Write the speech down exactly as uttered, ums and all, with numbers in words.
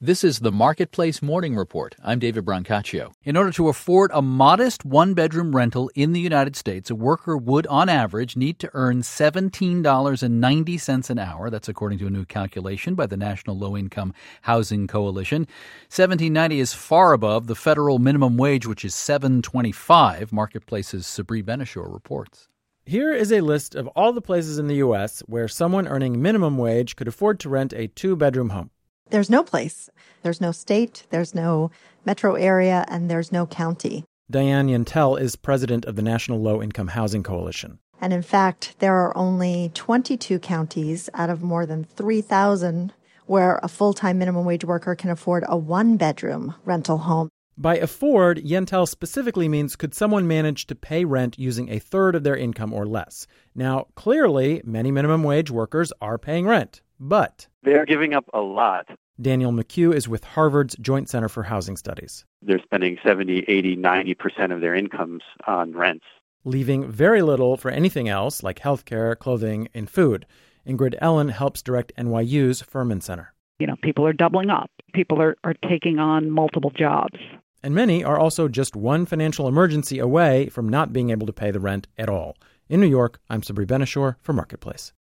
This is the Marketplace Morning Report. I'm David Brancaccio. In order to afford a modest one-bedroom rental in the United States, a worker would, on average, need to earn seventeen dollars and ninety cents an hour. That's according to a new calculation by the National Low-Income Housing Coalition. seventeen ninety is far above the federal minimum wage, which is seven twenty-five. Marketplace's Sabri Benishore reports. Here is a list of all the places in the U S where someone earning minimum wage could afford to rent a two-bedroom home. There's no place. There's no state, there's no metro area, and there's no county. Diane Yentel is president of the National Low-Income Housing Coalition. And in fact, there are only twenty-two counties out of more than three thousand where a full-time minimum wage worker can afford a one-bedroom rental home. By afford, Yentel specifically means could someone manage to pay rent using a third of their income or less. Now, clearly, many minimum wage workers are paying rent, but they're giving up a lot. Daniel McHugh is with Harvard's Joint Center for Housing Studies. They're spending seventy, eighty, ninety percent of their incomes on rents, leaving very little for anything else like healthcare, clothing, and food. Ingrid Ellen helps direct N Y U's Furman Center. You know, people are doubling up. People are, are taking on multiple jobs. And many are also just one financial emergency away from not being able to pay the rent at all. In New York, I'm Sabri Benishore for Marketplace.